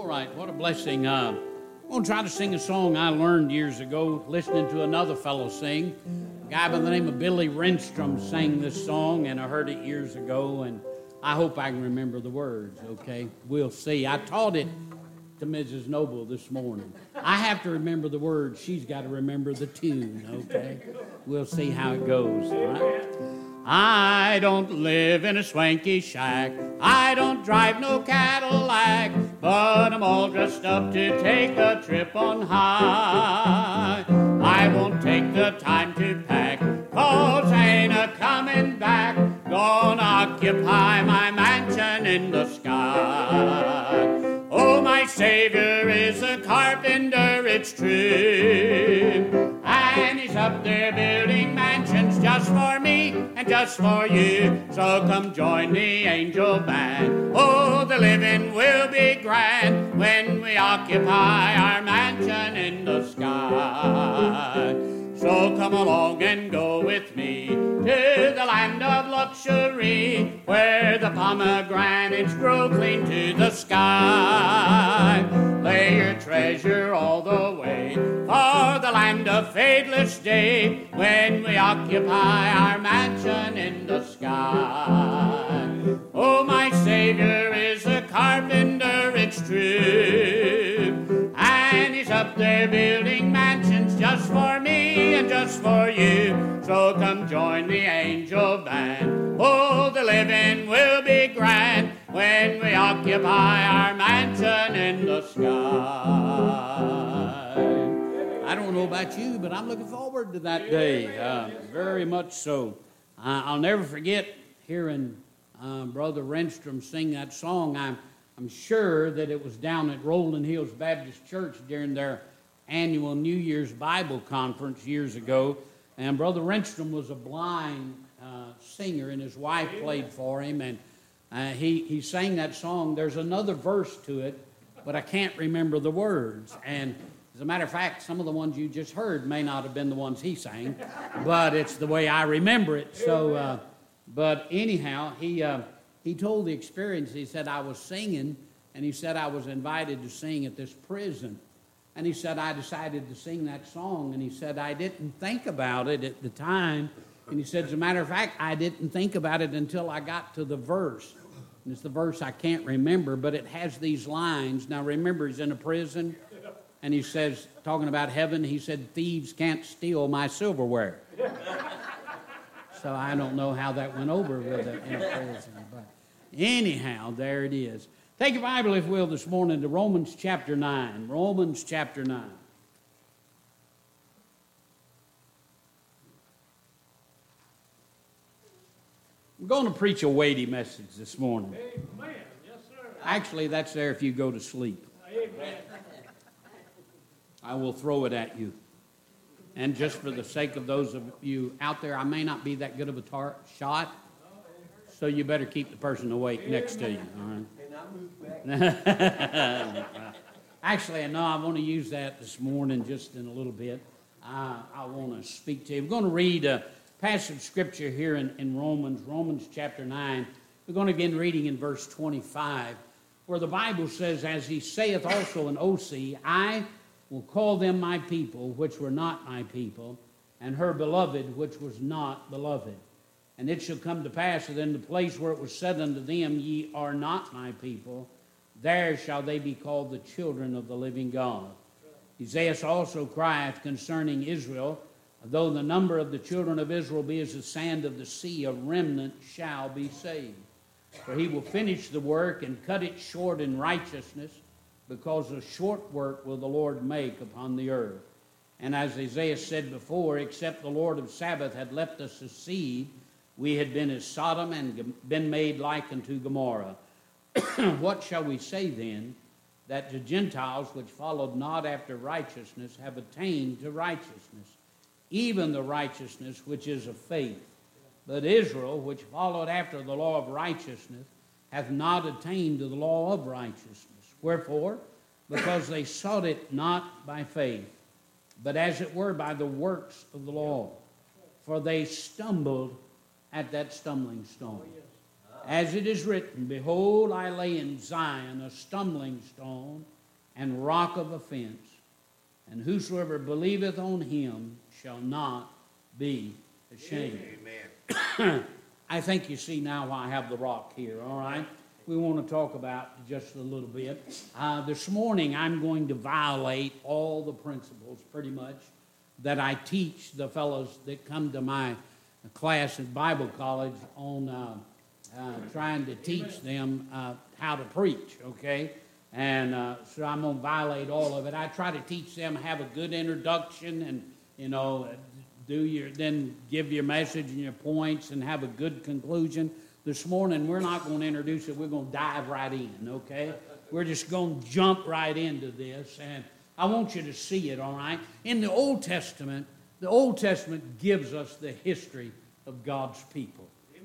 right, what a blessing. I'm going to try to sing a song I learned years ago, listening to another fellow sing. A guy by the name of Billy Renstrom sang this song, and I heard it years ago, and I hope I can remember the words, okay? We'll see. I taught it to Mrs. Noble this morning. I have to remember the words. She's got to remember the tune, okay? We'll see how it goes, all right? I don't live in a swanky shack. I don't drive no Cadillac, but I'm all dressed up to take a trip on high. I won't take the time to pack, 'cause I ain't a-coming back. Gonna occupy my mansion in the sky. Oh, my Savior is a carpenter, it's true, and he's up there building mansions just for me and just for you. So come join the angel band. Oh, the living will be grand when we occupy our mansion in the sky. So come along and go with me to the land of luxury, where the pomegranates grow clean to the sky. Lay your treasure all the way for the land of fadeless day, when we occupy our mansion in the sky. Oh, my Savior is a carpenter, it's true, and he's up there building mansions just for me and just for you. So come join the angel band. Oh, the living will be grand when we occupy our mansion in the sky. I don't know about you, but I'm looking forward to that day, very much so. I'll never forget hearing Brother Renstrom sing that song. I'm sure that it was down at Rolling Hills Baptist Church during their annual New Year's Bible Conference years ago. And Brother Renstrom was a blind singer, and his wife played for him. And he sang that song. There's another verse to it, but I can't remember the words. And as a matter of fact, some of the ones you just heard may not have been the ones he sang, but it's the way I remember it. So, but anyhow, he told the experience. He said, I was singing, and he said I was invited to sing at this prison. And he said, I decided to sing that song. And he said, I didn't think about it at the time. And he said, as a matter of fact, I didn't think about it until I got to the verse. And it's the verse I can't remember, but it has these lines. Now, remember, he's in a prison. And he says, talking about heaven, he said, thieves can't steal my silverware. So I don't know how that went over with it in a prison. But anyhow, there it is. Take your Bible, if you will, this morning to Romans chapter 9. Romans chapter 9. I'm going to preach a weighty message this morning. Amen. Yes, sir. Actually, that's there if you go to sleep. Amen. I will throw it at you. And just for the sake of those of you out there, I may not be that good of a shot, so you better keep the person awake next to you. All right? Actually, no, I want to use that this morning just in a little bit. I want to speak to you. We're going to read a passage of Scripture here in Romans chapter 9. We're going to begin reading in verse 25, where the Bible says, as he saith also in Osee, I will call them my people, which were not my people, and her beloved, which was not beloved. And it shall come to pass that in the place where it was said unto them, ye are not my people, there shall they be called the children of the living God. Isaiah also crieth concerning Israel, though the number of the children of Israel be as the sand of the sea, a remnant shall be saved. For he will finish the work and cut it short in righteousness, because a short work will the Lord make upon the earth. And as Isaiah said before, except the Lord of Sabaoth had left us a seed, we had been as Sodom and been made like unto Gomorrah. What shall we say then? That the Gentiles which followed not after righteousness have attained to righteousness, even the righteousness which is of faith. But Israel, which followed after the law of righteousness, hath not attained to the law of righteousness. Wherefore? Because they sought it not by faith, but as it were by the works of the law. For they stumbled at that stumbling stone. As it is written, behold, I lay in Zion a stumbling stone and rock of offense, and whosoever believeth on him shall not be ashamed. Amen. I think you see now why I have the rock here, all right? We want to talk about just a little bit. This morning I'm going to violate all the principles pretty much that I teach the fellows that come to my class at Bible college on trying to teach them how to preach, okay? And so I'm going to violate all of it. I try to teach them, have a good introduction and, then give your message and your points and have a good conclusion. This morning, we're not going to introduce it. We're going to dive right in, okay? We're just going to jump right into this. And I want you to see it, all right? In the Old Testament gives us the history of God's people.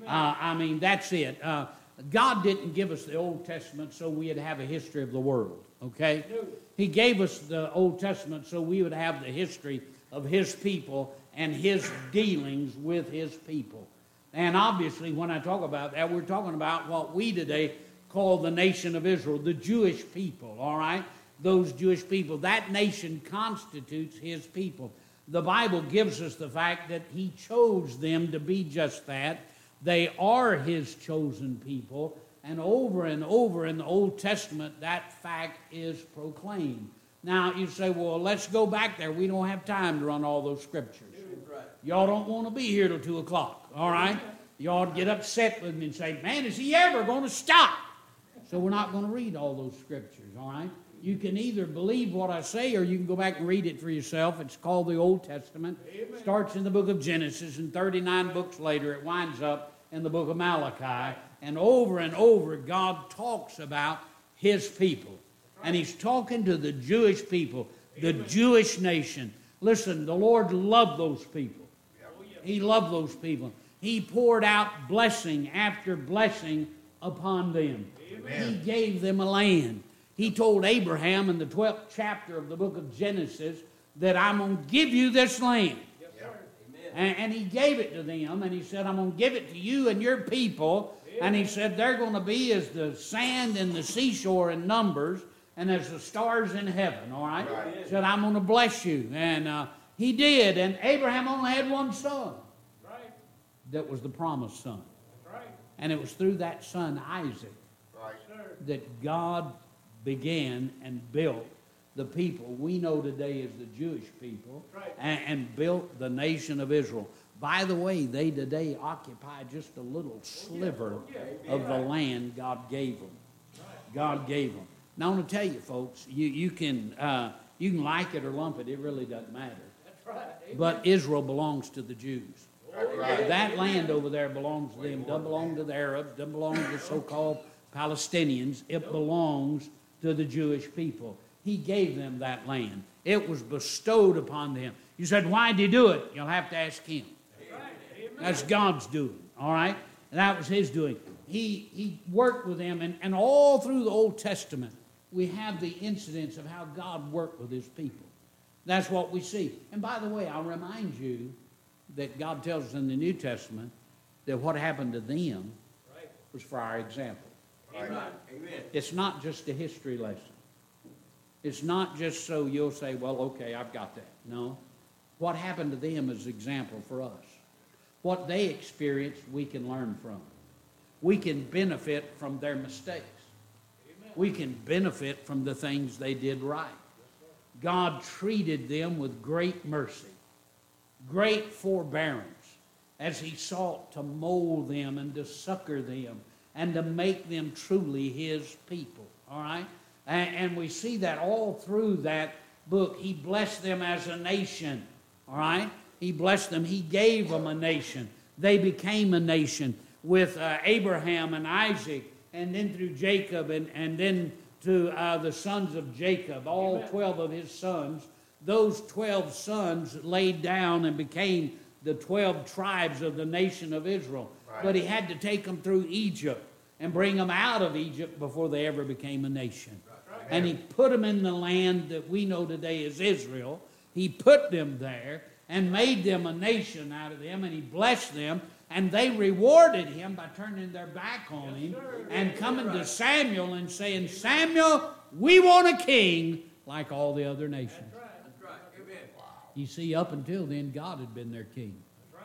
That's it. God didn't give us the Old Testament so we'd have a history of the world, okay? He gave us the Old Testament so we would have the history of His people and His dealings with His people. And obviously, when I talk about that, we're talking about what we today call the nation of Israel, the Jewish people, all right? Those Jewish people. That nation constitutes His people. The Bible gives us the fact that He chose them to be just that. They are His chosen people. And over in the Old Testament, that fact is proclaimed. Now, you say, well, let's go back there. We don't have time to run all those scriptures. Y'all don't want to be here till 2 o'clock, all right? Y'all get upset with me and say, man, is he ever going to stop? So we're not going to read all those scriptures, all right? You can either believe what I say or you can go back and read it for yourself. It's called the Old Testament. It starts in the book of Genesis, and 39 books later it winds up in the book of Malachi. And over, God talks about His people. And He's talking to the Jewish people, the Jewish nation. Listen, the Lord loved those people. He loved those people. He poured out blessing after blessing upon them. Amen. He gave them a land. He told Abraham in the 12th chapter of the book of Genesis that I'm going to give you this land. Yes, sir. And He gave it to them, and He said, I'm going to give it to you and your people. Amen. And He said, they're going to be as the sand in the seashore in Numbers and as the stars in heaven, all right? He said, I'm going to bless you. And He did, and Abraham only had one son. Right. That was the promised son. Right. And it was through that son, Isaac, that God began and built the people we know today as the Jewish people, and built the nation of Israel. By the way, they today occupy just a little sliver of the land God gave them. God gave them. Now, I want to tell you, folks, you can like it or lump it. It really doesn't matter. But Israel belongs to the Jews. That land over there belongs to them. Doesn't belong to the Arabs. Doesn't belong to the so-called Palestinians. It belongs to the Jewish people. He gave them that land. It was bestowed upon them. You said, why did He do it? You'll have to ask Him. That's God's doing, all right? And that was His doing. He worked with them, and all through the Old Testament, we have the incidents of how God worked with His people. That's what we see. And by the way, I'll remind you that God tells us in the New Testament that what happened to them was for our example. Amen. It's not just a history lesson. It's not just so you'll say, well, okay, I've got that. No. What happened to them is an example for us. What they experienced, we can learn from. We can benefit from their mistakes. Amen. We can benefit from the things they did right. God treated them with great mercy, great forbearance, as He sought to mold them and to succor them and to make them truly His people. All right? And we see that all through that book. He blessed them as a nation. All right? He blessed them. He gave them a nation. They became a nation with Abraham and Isaac, and then through Jacob, and then to the sons of Jacob, all 12 of his sons. Those 12 sons laid down and became the 12 tribes of the nation of Israel. Right. But He had to take them through Egypt and bring them out of Egypt before they ever became a nation. Right. And He put them in the land that we know today as Israel. He put them there and made them a nation out of them, and He blessed them, and they rewarded Him by turning their back on Him and coming to Samuel and saying, Samuel, We want a king like all the other nations. You see, up until then, God had been their king.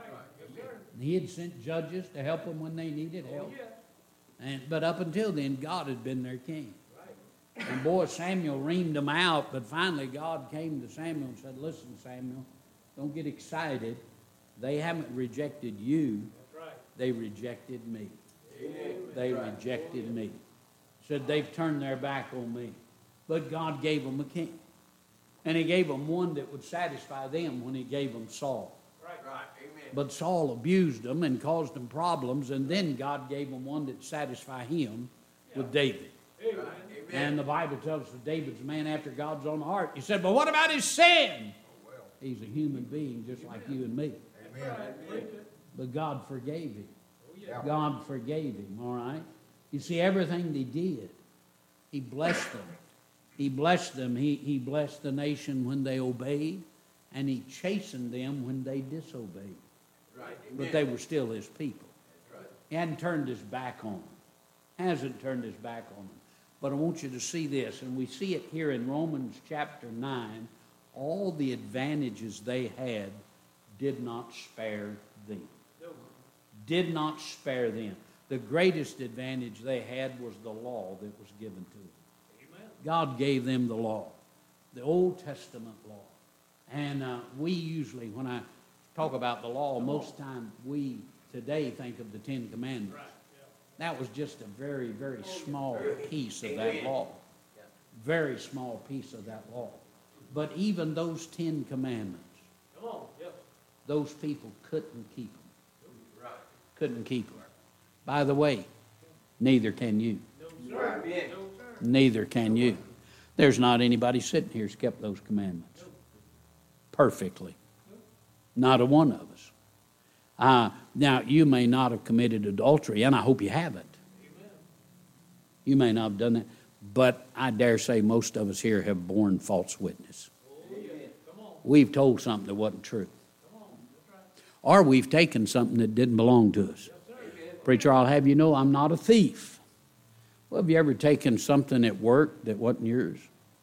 He had sent judges to help them when they needed help. But up until then, God had been their king. And boy, Samuel reamed them out, but finally God came to Samuel and said, listen, Samuel, don't get excited. They haven't rejected you. They rejected me. They rejected me. Said they've turned their back on me. But God gave them a king. And he gave them one that would satisfy them when he gave them Saul. But Saul abused them and caused them problems, and then God gave them one that satisfied him with David. Amen. And the Bible tells us that David's a man after God's own heart. You said, but what about his sin? He's a human being just like you and me. Amen. But God forgave him. God forgave him, all right? You see, everything they did, he blessed them. He blessed them. He blessed the nation when they obeyed, and he chastened them when they disobeyed. But they were still his people. He hadn't turned his back on them. Hasn't turned his back on them. But I want you to see this, and we see it here in Romans chapter 9. All the advantages they had did not spare them. Did not spare them. The greatest advantage they had was the law that was given to them. Amen. God gave them the law, the Old Testament law. And we usually, when I talk about the law, most time we today think of the Ten Commandments. Right. Yeah. That was just a very, very small piece of that law. Very small piece of that law. But even those 10 commandments, those people couldn't keep them. Couldn't keep them. By the way, neither can you. Neither can you. There's not anybody sitting here who's kept those commandments perfectly. Not a one of us. Now, you may not have committed adultery, and I hope you haven't. You may not have done that. But I dare say most of us here have borne false witness. We've told something that wasn't true. Or we've taken something that didn't belong to us. Preacher, I'll have you know I'm not a thief. Well, have you ever taken something at work that wasn't yours?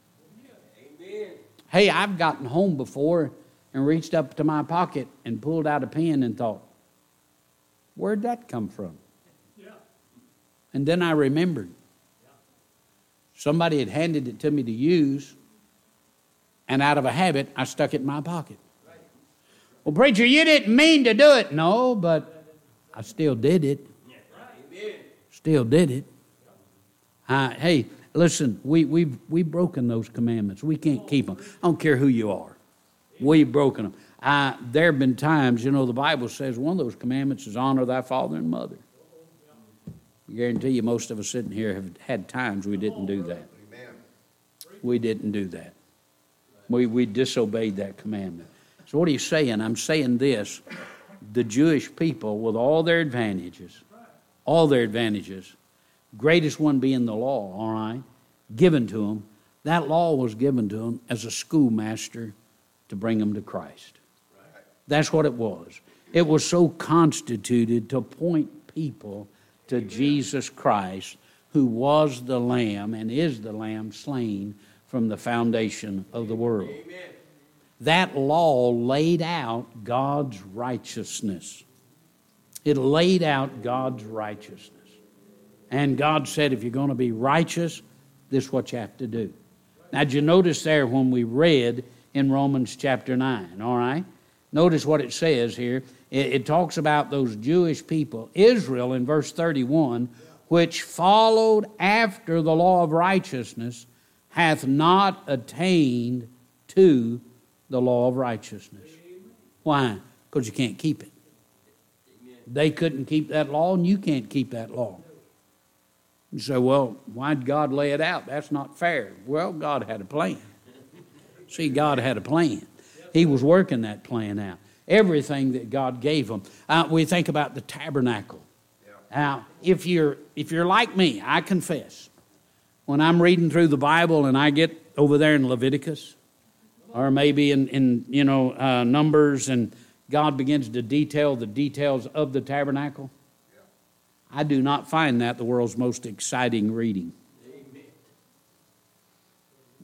Hey, I've gotten home before and reached up to my pocket and pulled out a pen and thought, where'd that come from? And then I remembered. Somebody had handed it to me to use, and out of a habit, I stuck it in my pocket. Well, preacher, you didn't mean to do it. No, but I still did it. Still did it. Hey, listen, we've broken those commandments. We can't keep them. I don't care who you are. We've broken them. There have been times, the Bible says one of those commandments is honor thy father and mother. I guarantee you most of us sitting here have had times we didn't do that. We didn't do that. We disobeyed that commandment. So what are you saying? I'm saying this. The Jewish people, with all their advantages, greatest one being the law, all right, given to them, that law was given to them as a schoolmaster to bring them to Christ. That's what it was. It was so constituted to point people to Jesus Christ, who was the Lamb and is the Lamb slain from the foundation of the world. Amen. That law laid out God's righteousness. It laid out God's righteousness. And God said, if you're going to be righteous, this is what you have to do. Now, did you notice there when we read in Romans chapter 9, all right? Notice what it says here. It talks about those Jewish people, Israel in verse 31, which followed after the law of righteousness, hath not attained to the law of righteousness. Why? Because you can't keep it. They couldn't keep that law, and you can't keep that law. You say, well, why'd God lay it out? That's not fair. Well, God had a plan. See, God had a plan. He was working that plan out. Everything that God gave them. We think about the tabernacle. Now, if you're like me, I confess, when I'm reading through the Bible and I get over there in Leviticus, or maybe in Numbers, and God begins to detail the details of the tabernacle, I do not find that the world's most exciting reading.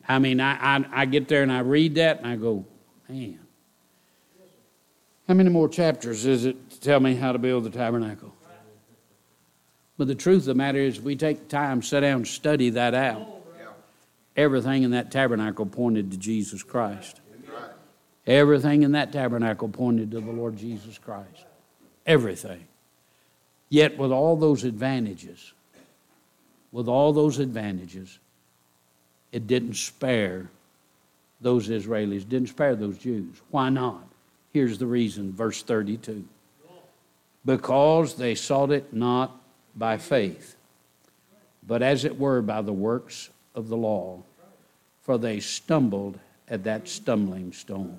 I mean, I get there and I read that and I go, man, how many more chapters is it to tell me how to build the tabernacle? But the truth of the matter is, we take time, sit down, and study that out. Everything in that tabernacle pointed to Jesus Christ. Everything in that tabernacle pointed to the Lord Jesus Christ. Everything. Yet with all those advantages, it didn't spare those Israelis, didn't spare those Jews. Why not? Here's the reason, verse 32. Because they sought it not by faith, but as it were by the works of the law, for they stumbled at that stumbling stone.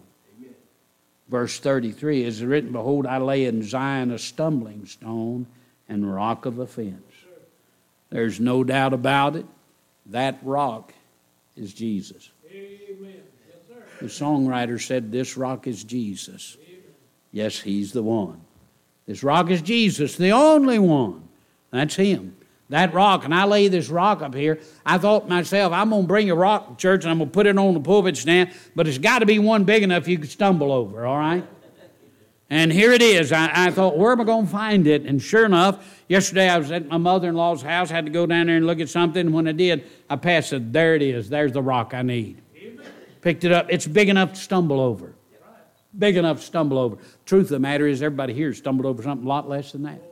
Verse 33 is written, behold, I lay in Zion a stumbling stone and rock of offense. There's no doubt about it. That rock is Jesus. Amen. Yes, sir. The songwriter said, this rock is Jesus. Amen. Yes, he's the one. This rock is Jesus, the only one. That's him. That rock, and I lay this rock up here. I thought myself, I'm going to bring a rock to church and I'm going to put it on the pulpit stand, but it's got to be one big enough you could stumble over, all right? And here it is. I thought, where am I going to find it? And sure enough, yesterday I was at my mother-in-law's house, had to go down there and look at something. And when I did, I passed it. There it is. There's the rock I need. Amen. Picked it up. It's big enough to stumble over. Big enough to stumble over. Truth of the matter is, everybody here stumbled over something a lot less than that.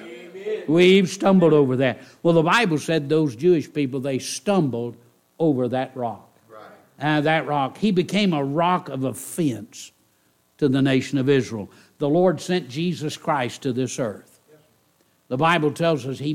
We've stumbled over that. Well, the Bible said those Jewish people, they stumbled over that rock. Right. That rock. He became a rock of offense to the nation of Israel. The Lord sent Jesus Christ to this earth. The Bible tells us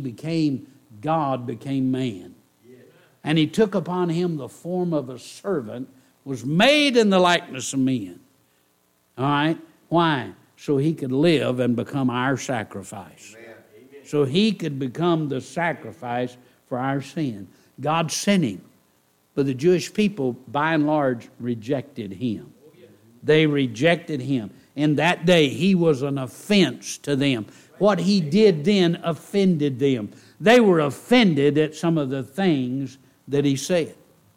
God became man. And he took upon him the form of a servant, was made in the likeness of men. All right? Why? So he could live and become our sacrifice. So he could become the sacrifice for our sin. God sent him. But the Jewish people, by and large, rejected him. They rejected him. In that day, he was an offense to them. What he did then offended them. They were offended at some of the things that he said.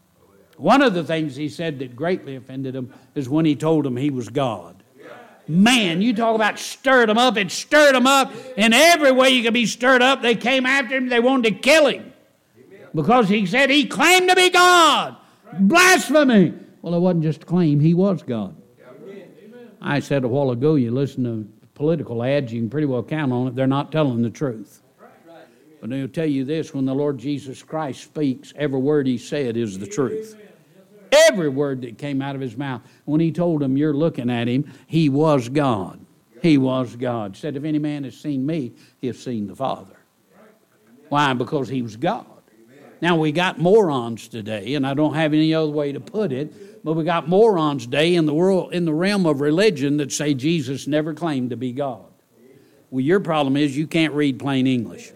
One of the things he said that greatly offended them is when he told them he was God. Man, you talk about stirred them up. It stirred them up in every way you could be stirred up. They came after him. They wanted to kill him because he said he claimed to be God. Blasphemy. Well, it wasn't just a claim. He was God. I said a while ago, you listen to political ads, you can pretty well count on it. They're not telling the truth. But they'll tell you this, when the Lord Jesus Christ speaks, every word he said is the truth. Every word that came out of his mouth. When he told them, you're looking at him, he was God. He was God. He said, if any man has seen me, he has seen the Father. Why? Because he was God. Now, we got morons today, and I don't have any other way to put it, but we got morons today in the world, in the realm of religion, that say Jesus never claimed to be God. Well, your problem is you can't read plain English.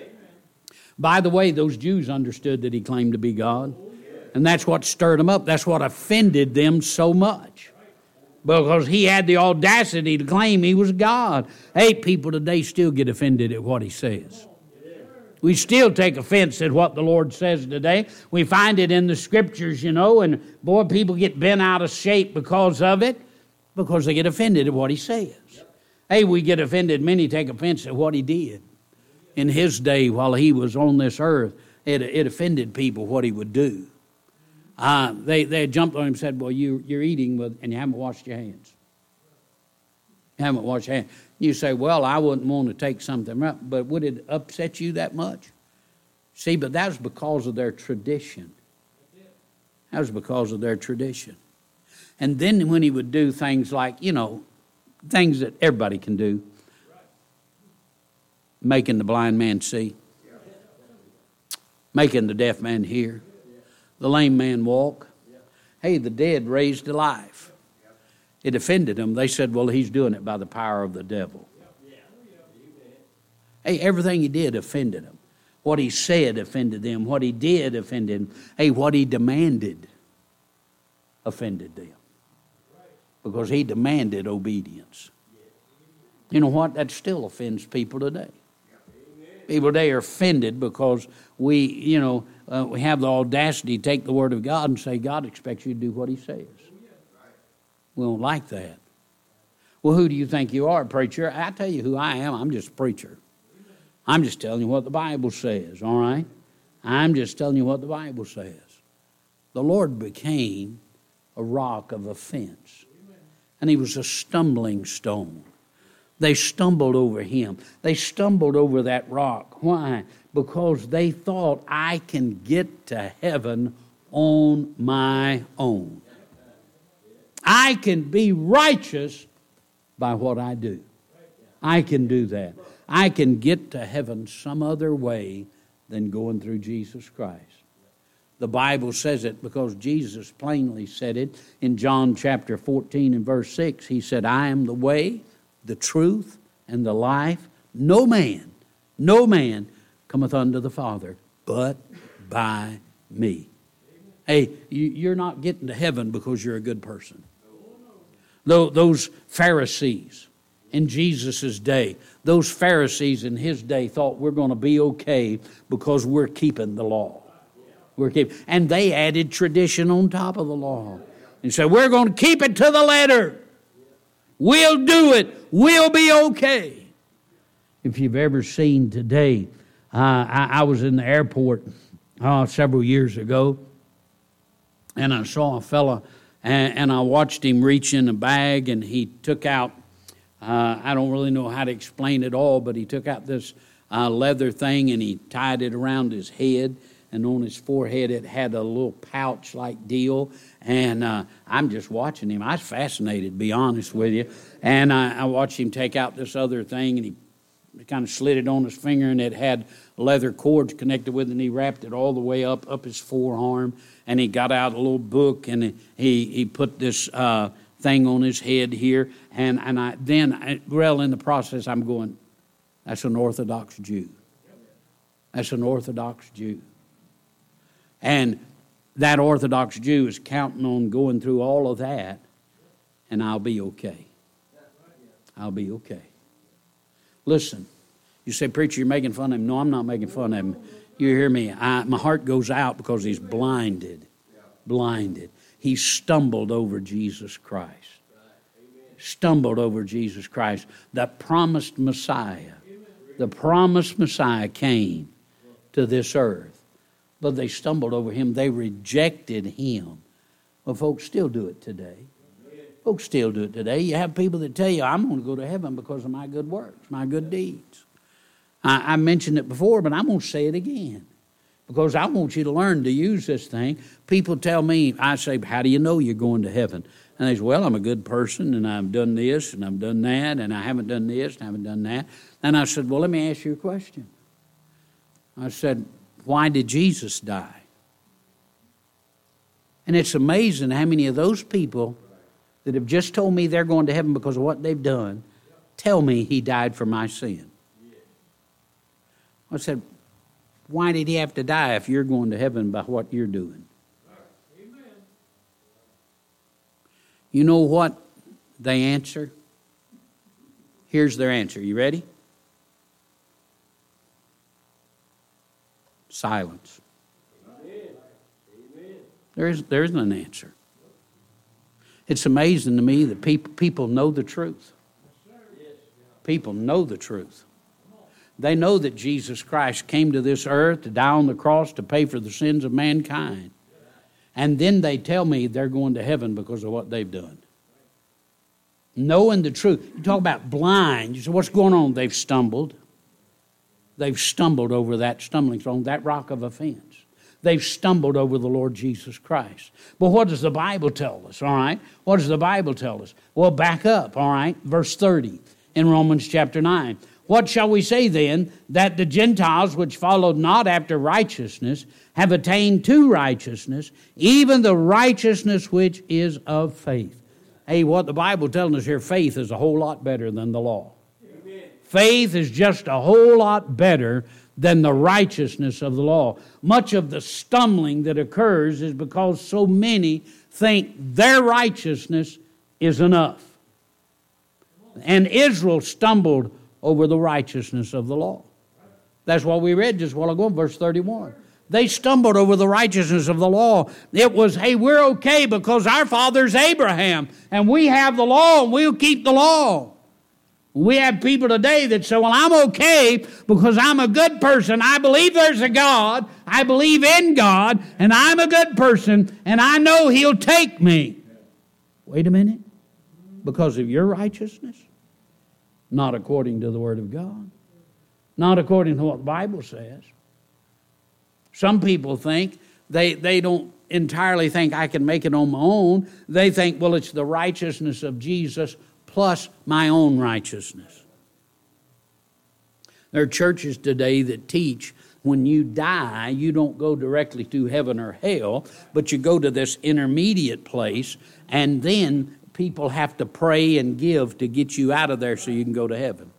By the way, those Jews understood that he claimed to be God. And that's what stirred them up. That's what offended them so much. Because he had the audacity to claim he was God. Hey, people today still get offended at what he says. We still take offense at what the Lord says today. We find it in the Scriptures, you know, and boy, people get bent out of shape because of it, because they get offended at what he says. Hey, we get offended. Many take offense at what he did. In his day, while he was on this earth, it offended people what he would do. They jumped on him and said, well, you're eating and you haven't washed your hands. You haven't washed your hands. You say, well, I wouldn't want to take something up, but would it upset you that much? See, but that was because of their tradition. That was because of their tradition. And then when he would do things like, you know, things that everybody can do, making the blind man see, making the deaf man hear, the lame man walk. Hey, the dead raised to life. It offended them. They said, well, he's doing it by the power of the devil. Hey, everything he did offended them. What he said offended them. What he did offended them. Hey, what he demanded offended them. Because he demanded obedience. You know what? That still offends people today. People today are offended because we have the audacity to take the Word of God and say God expects you to do what He says. We don't like that. Well, who do you think you are, preacher? I tell you who I am. I'm just a preacher. I'm just telling you what the Bible says, all right? I'm just telling you what the Bible says. The Lord became a rock of offense, and He was a stumbling stone. They stumbled over Him. They stumbled over that rock. Why? Because they thought, I can get to heaven on my own. I can be righteous by what I do. I can do that. I can get to heaven some other way than going through Jesus Christ. The Bible says it because Jesus plainly said it in John chapter 14 and verse 6. He said, I am the way, the truth, and the life. No man cometh unto the Father but by me. Hey, you're not getting to heaven because you're a good person. Those Pharisees in Jesus' day, those Pharisees in His day thought we're going to be okay because we're keeping the law. And they added tradition on top of the law. And said, we're going to keep it to the letter. We'll do it. We'll be okay. If you've ever seen today, I was in the airport several years ago, and I saw a fella, and I watched him reach in a bag, and he took out, I don't really know how to explain it all, but he took out this leather thing, and he tied it around his head, and on his forehead it had a little pouch-like deal, and I'm just watching him. I was fascinated, to be honest with you, and I watched him take out this other thing, and he kind of slid it on his finger, and it had leather cords connected with it, and he wrapped it all the way up his forearm, and he got out a little book, and he put this thing on his head here, and in the process, I'm going, that's an Orthodox Jew. That's an Orthodox Jew. And that Orthodox Jew is counting on going through all of that, and I'll be okay. I'll be okay. Listen, you say, preacher, you're making fun of him. No, I'm not making fun of him. You hear me? My heart goes out because he's blinded. Blinded. He stumbled over Jesus Christ. Stumbled over Jesus Christ. The promised Messiah. The promised Messiah came to this earth. But they stumbled over Him. They rejected Him. Well, folks still do it today. Folks still do it today. You have people that tell you, I'm going to go to heaven because of my good works, my good deeds. I mentioned it before, but I'm going to say it again because I want you to learn to use this thing. People tell me, I say, how do you know you're going to heaven? And they say, well, I'm a good person, and I've done this, and I've done that, and I haven't done this, and I haven't done that. And I said, well, let me ask you a question. I said, why did Jesus die? And it's amazing how many of those people that have just told me they're going to heaven because of what they've done tell me He died for my sin. I said, why did He have to die if you're going to heaven by what you're doing? Amen. You know what they answer? Here's their answer. You ready? Silence. There isn't an answer. It's amazing to me that people know the truth. People know the truth. They know that Jesus Christ came to this earth to die on the cross to pay for the sins of mankind. And then they tell me they're going to heaven because of what they've done. Knowing the truth. You talk about blind. You say, what's going on? They've stumbled. They've stumbled over that stumbling stone, that rock of offense. They've stumbled over the Lord Jesus Christ. But what does the Bible tell us, all right? What does the Bible tell us? Well, back up, all right? Verse 30 in Romans chapter 9. What shall we say then? That the Gentiles which followed not after righteousness have attained to righteousness, even the righteousness which is of faith. Hey, what the Bible telling us here, faith is a whole lot better than the law. Amen. Faith is just a whole lot better than the righteousness of the law. Much of the stumbling that occurs is because so many think their righteousness is enough. And Israel stumbled over the righteousness of the law. That's what we read just a while ago in verse 31. They stumbled over the righteousness of the law. It was, hey, we're okay because our father's Abraham, and we have the law, and we'll keep the law. We have people today that say, well, I'm okay because I'm a good person. I believe there's a God. I believe in God, and I'm a good person, and I know He'll take me. Wait a minute. Because of your righteousness? Not according to the Word of God. Not according to what the Bible says. Some people think, they don't entirely think I can make it on my own. They think, well, it's the righteousness of Jesus plus my own righteousness. There are churches today that teach when you die, you don't go directly to heaven or hell, but you go to this intermediate place, and then people have to pray and give to get you out of there so you can go to heaven.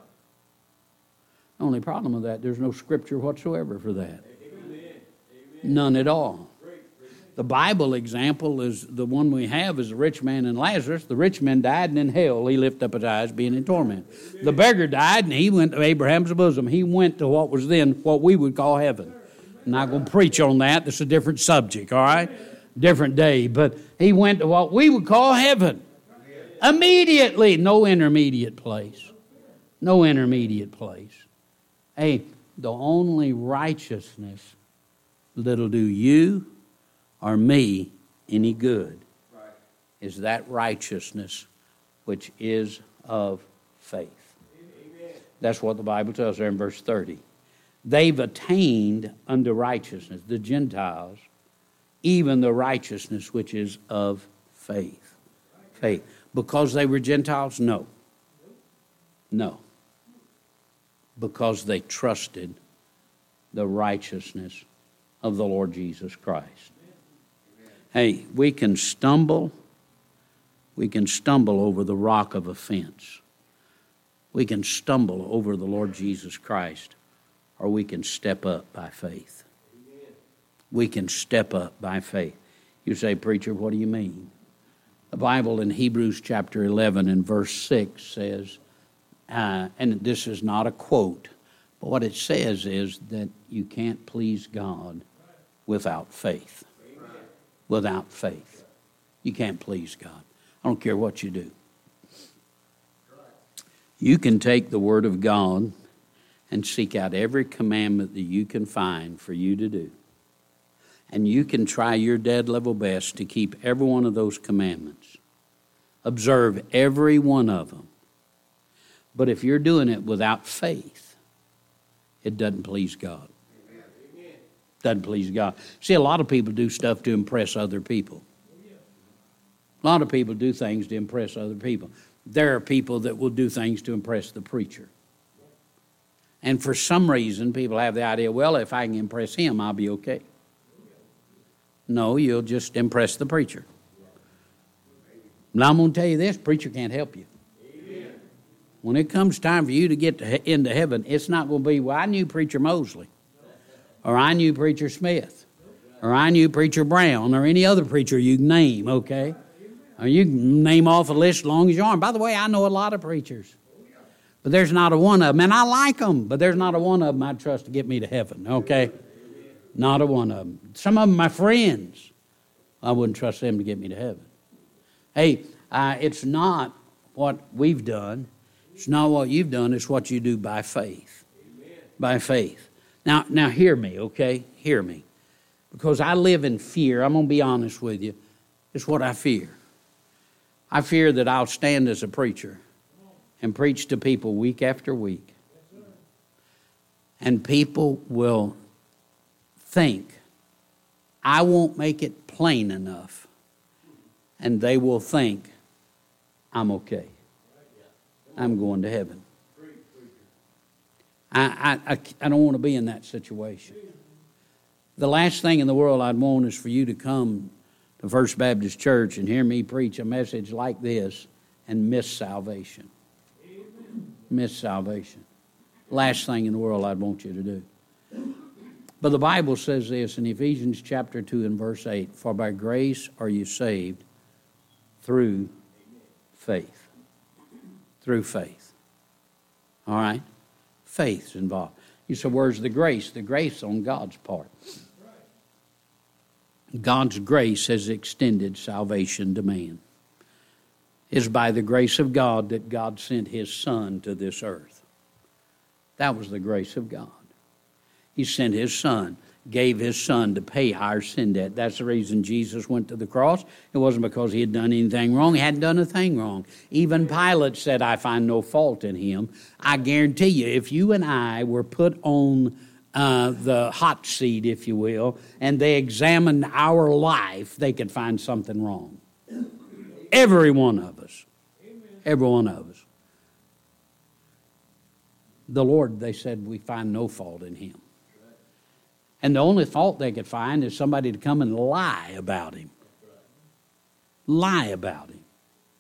The only problem with that, there's no scripture whatsoever for that. None at all. The Bible example is the one we have is the rich man and Lazarus. The rich man died, and in hell he lifted up his eyes, being in torment. The beggar died, and he went to Abraham's bosom. He went to what was then what we would call heaven. I'm not going to preach on that. This is a different subject, all right? Different day. But he went to what we would call heaven. Immediately. No intermediate place. No intermediate place. Hey, the only righteousness that'll do you or me any good is that righteousness which is of faith. That's what the Bible tells there in verse 30. They've attained unto righteousness, the Gentiles, even the righteousness which is of faith. Faith. Because they were Gentiles? No. No. Because they trusted the righteousness of the Lord Jesus Christ. Hey, we can stumble over the rock of offense. We can stumble over the Lord Jesus Christ, or we can step up by faith. We can step up by faith. You say, preacher, what do you mean? The Bible in Hebrews chapter 11 and verse 6 says, and this is not a quote, but what it says is that you can't please God without faith. Without faith. You can't please God. I don't care what you do. You can take the Word of God and seek out every commandment that you can find for you to do. And you can try your dead level best to keep every one of those commandments. Observe every one of them. But if you're doing it without faith, it doesn't please God. Doesn't please God. See, a lot of people do stuff to impress other people. A lot of people do things to impress other people. There are people that will do things to impress the preacher. And for some reason, people have the idea, well, if I can impress him, I'll be okay. No, you'll just impress the preacher. Now, I'm going to tell you this, preacher can't help you. When it comes time for you to get into heaven, it's not going to be, well, I knew Preacher Mosley. Or I knew Preacher Smith, or I knew Preacher Brown, or any other preacher you can name, okay? Or you can name off a list as long as you are. And by the way, I know a lot of preachers. But there's not a one of them, and I like them, but there's not a one of them I'd trust to get me to heaven, okay? Not a one of them. Some of them my friends. I wouldn't trust them to get me to heaven. Hey, it's not what we've done. It's not what you've done. It's what you do by faith. By faith. Now hear me, okay? Hear me. Because I live in fear. I'm going to be honest with you. It's what I fear. I fear that I'll stand as a preacher and preach to people week after week. And people will think I won't make it plain enough. And they will think I'm okay. I'm going to heaven. I don't want to be in that situation. The last thing in the world I'd want is for you to come to First Baptist Church and hear me preach a message like this and miss salvation. Miss salvation. Last thing in the world I'd want you to do. But the Bible says this in Ephesians chapter 2 and verse 8, for by grace are you saved through faith. Through faith. All right? Faith's involved. You say, where's the grace? The grace on God's part. God's grace has extended salvation to man. It's by the grace of God that God sent His Son to this earth. That was the grace of God. He sent His Son, gave His Son to pay our sin debt. That's the reason Jesus went to the cross. It wasn't because He had done anything wrong. He hadn't done a thing wrong. Even Pilate said, I find no fault in Him. I guarantee you, if you and I were put on the hot seat, if you will, and they examined our life, they could find something wrong. Every one of us. Every one of us. The Lord, they said, we find no fault in Him. And the only fault they could find is somebody to come and lie about Him. Lie about Him.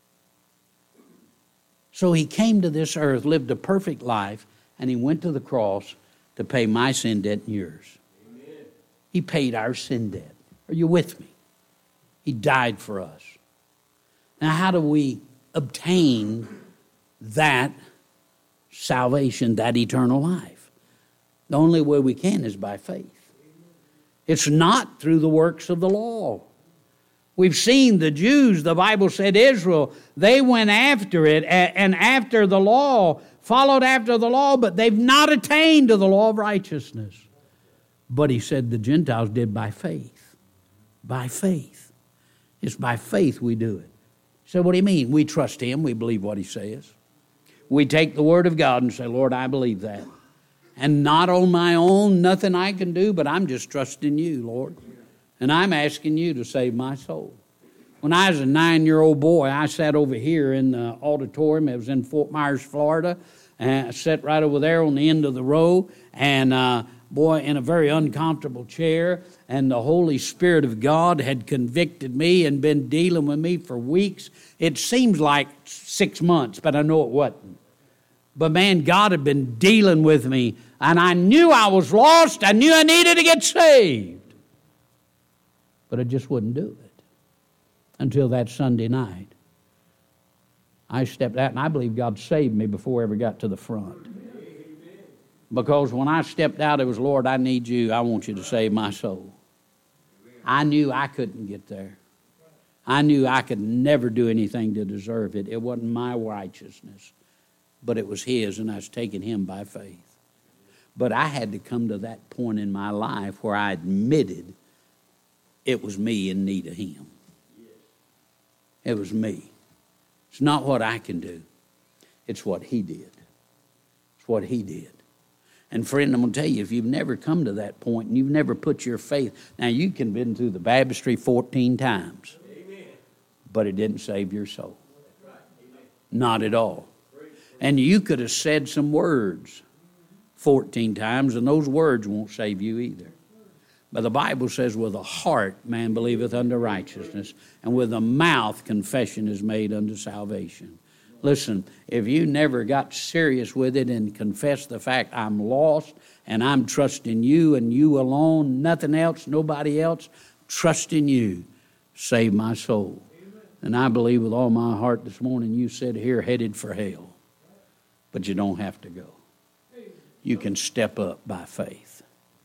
So He came to this earth, lived a perfect life, and He went to the cross to pay my sin debt and yours. Amen. He paid our sin debt. Are you with me? He died for us. Now, how do we obtain that salvation, that eternal life? The only way we can is by faith. It's not through the works of the law. We've seen the Jews, the Bible said Israel, they went after it and after the law, followed after the law, but they've not attained to the law of righteousness. But He said the Gentiles did by faith. By faith. It's by faith we do it. So what do you mean? We trust Him. We believe what He says. We take the Word of God and say, Lord, I believe that. And not on my own, nothing I can do, but I'm just trusting You, Lord. And I'm asking You to save my soul. When I was a 9-year-old boy, I sat over here in the auditorium. It was in Fort Myers, Florida. And I sat right over there on the end of the row. And in a very uncomfortable chair. And the Holy Spirit of God had convicted me and been dealing with me for weeks. It seems like 6 months, but I know it wasn't. But man, God had been dealing with me. And I knew I was lost. I knew I needed to get saved. But I just wouldn't do it. Until that Sunday night. I stepped out, and I believe God saved me before I ever got to the front. Because when I stepped out, it was, Lord, I need You. I want You to save my soul. I knew I couldn't get there. I knew I could never do anything to deserve it. It wasn't my righteousness, but it was His, and I was taking Him by faith. But I had to come to that point in my life where I admitted it was me in need of Him. It was me. It's not what I can do. It's what He did. It's what He did. And friend, I'm going to tell you, if you've never come to that point and you've never put your faith, now you can have been through the baptistry 14 times, Amen. But it didn't save your soul. Right. Not at all. And you could have said some words 14 times, and those words won't save you either. But the Bible says, with the heart man believeth unto righteousness, and with the mouth confession is made unto salvation. Listen, if you never got serious with it and confessed the fact I'm lost and I'm trusting You and You alone, nothing else, nobody else, trusting You, save my soul. Amen. And I believe with all my heart this morning you sit here headed for hell. But you don't have to go. You can step up by faith.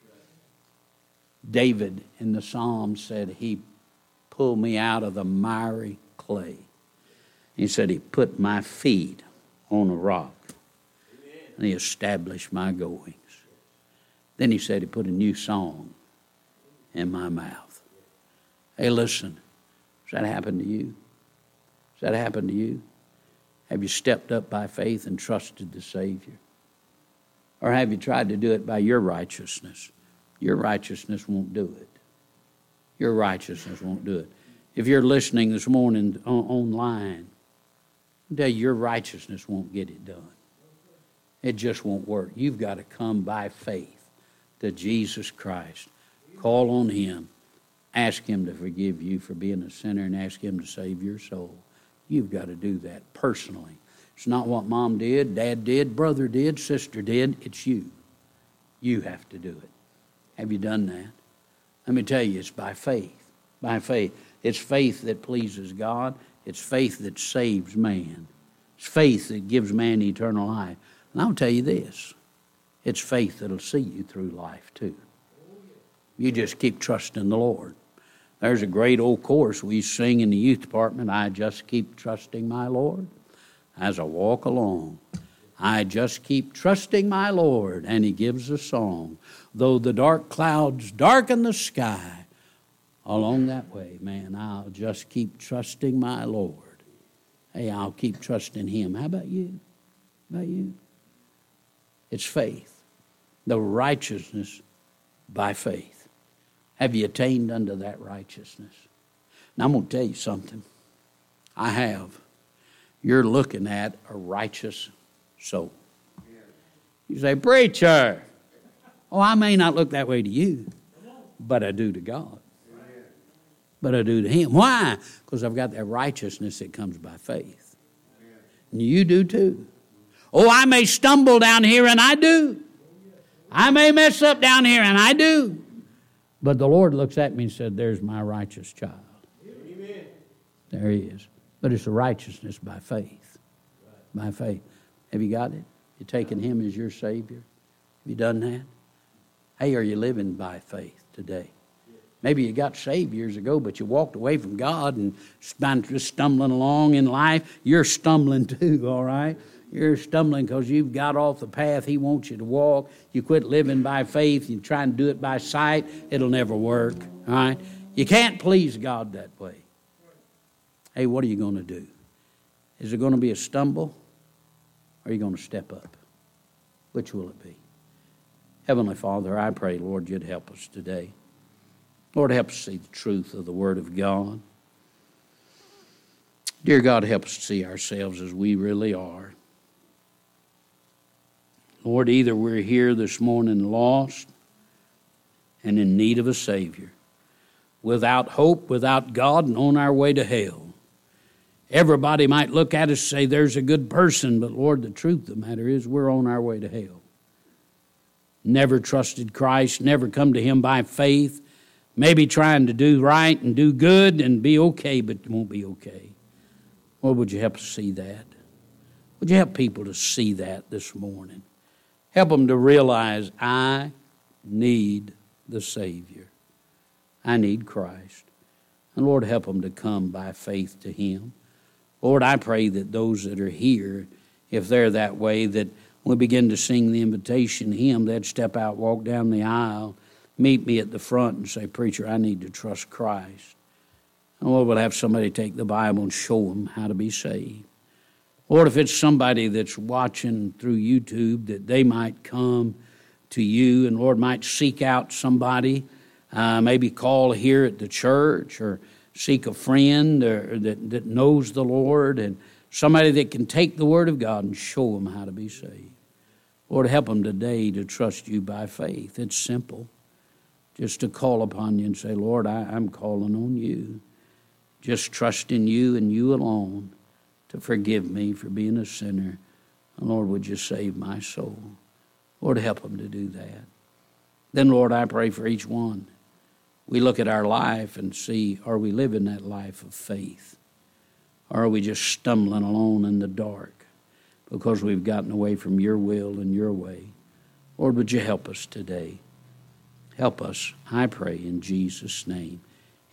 David in the Psalms said He pulled me out of the miry clay. He said He put my feet on a rock. Amen. And He established my goings. Then He said He put a new song in my mouth. Hey, listen, has that happened to you? Has that happened to you? Have you stepped up by faith and trusted the Savior? Or have you tried to do it by your righteousness? Your righteousness won't do it. Your righteousness won't do it. If you're listening this morning online, I'll tell you, your righteousness won't get it done. It just won't work. You've got to come by faith to Jesus Christ. Call on Him. Ask Him to forgive you for being a sinner and ask Him to save your soul. You've got to do that personally. It's not what Mom did, Dad did, brother did, sister did. It's you. You have to do it. Have you done that? Let me tell you, it's by faith. By faith. It's faith that pleases God. It's faith that saves man. It's faith that gives man eternal life. And I'll tell you this. It's faith that'll see you through life too. You just keep trusting the Lord. There's a great old chorus we sing in the youth department. I just keep trusting my Lord as I walk along. I just keep trusting my Lord, and he gives a song. Though the dark clouds darken the sky, along that way, man, I'll just keep trusting my Lord. Hey, I'll keep trusting him. How about you? How about you? It's faith. The righteousness by faith. Have you attained unto that righteousness? Now, I'm going to tell you something. I have. You're looking at a righteous soul. You say, preacher, oh, I may not look that way to you, but I do to God. But I do to him. Why? Because I've got that righteousness that comes by faith. And you do too. Oh, I may stumble down here, and I do. I may mess up down here, and I do. But the Lord looks at me and said, there's my righteous child. Amen. There he is. But it's a righteousness by faith. By faith. Have you got it? You taken him as your Savior? Have you done that? Hey, are you living by faith today? Maybe you got saved years ago, but you walked away from God and just stumbling along in life. You're stumbling too, all right? You're stumbling because you've got off the path he wants you to walk. You quit living by faith. You try and do it by sight. It'll never work, all right? You can't please God that way. Hey, what are you going to do? Is it going to be a stumble, or are you going to step up? Which will it be? Heavenly Father, I pray, Lord, you'd help us today. Lord, help us see the truth of the Word of God. Dear God, help us to see ourselves as we really are. Lord, either we're here this morning lost and in need of a Savior, without hope, without God, and on our way to hell. Everybody might look at us and say, there's a good person, but Lord, the truth of the matter is we're on our way to hell. Never trusted Christ, never come to him by faith, maybe trying to do right and do good and be okay, but it won't be okay. Lord, would you help us see that? Would you help people to see that this morning? Help them to realize I need the Savior. I need Christ. And Lord, help them to come by faith to him. Lord, I pray that those that are here, if they're that way, that when we begin to sing the invitation hymn, they'd step out, walk down the aisle, meet me at the front and say, preacher, I need to trust Christ. And Lord, we'll have somebody take the Bible and show them how to be saved. Lord, if it's somebody that's watching through YouTube, that they might come to you and, Lord, might seek out somebody, maybe call here at the church or seek a friend that knows the Lord and somebody that can take the Word of God and show them how to be saved. Lord, help them today to trust you by faith. It's simple. Just to call upon you and say, Lord, I'm calling on you. Just trust in you and you alone to forgive me for being a sinner. And Lord, would you save my soul? Lord, help them to do that. Then, Lord, I pray for each one. We look at our life and see, are we living that life of faith? Or are we just stumbling along in the dark because we've gotten away from your will and your way? Lord, would you help us today? Help us, I pray, in Jesus' name.